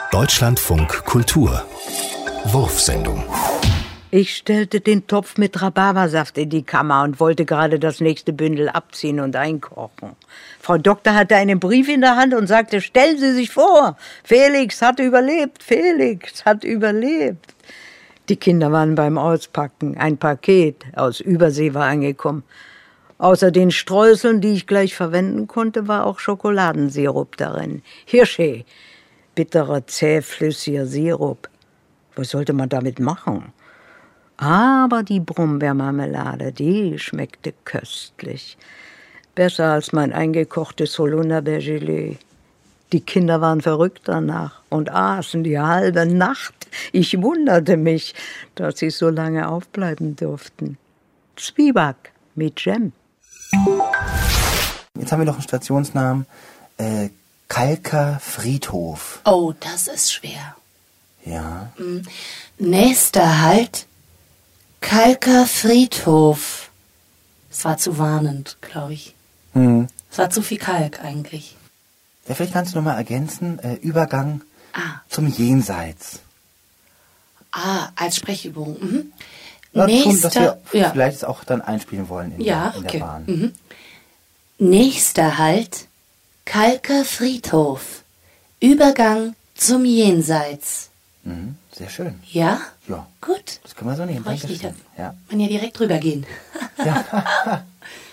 Deutschlandfunk Kultur Wurfsendung. Ich stellte den Topf mit Rhabarbersaft in die Kammer und wollte gerade das nächste Bündel abziehen und einkochen. Frau Doktor hatte einen Brief in der Hand und sagte, stellen Sie sich vor, Felix hat überlebt, Felix hat überlebt. Die Kinder waren beim Auspacken. Ein Paket aus Übersee war angekommen. Außer den Streuseln, die ich gleich verwenden konnte, war auch Schokoladensirup darin. Hirschee, bitterer, zähflüssiger Sirup. Was sollte man damit machen? Aber die Brombeermarmelade, die schmeckte köstlich. Besser als mein eingekochtes Holunderbeergelee. Die Kinder waren verrückt danach und aßen die halbe Nacht. Ich wunderte mich, dass sie so lange aufbleiben durften. Zwieback mit Jam. Jetzt haben wir noch einen Stationsnamen. Kalker Friedhof. Oh, das ist schwer. Ja. Nächster Halt, Kalker Friedhof. Es war zu warnend, glaube ich. Es war zu viel Kalk eigentlich. Ja, vielleicht kannst du noch mal ergänzen. Übergang zum Jenseits. Als Sprechübung. Dass wir ja. vielleicht es auch dann einspielen wollen in der Bahn. Nächster Halt, Kalker Friedhof. Übergang zum Jenseits. Sehr schön. Ja? Ja. Gut. Das können wir so nehmen. Freue ich mich, Ja. man ja direkt drüber gehen. Ja.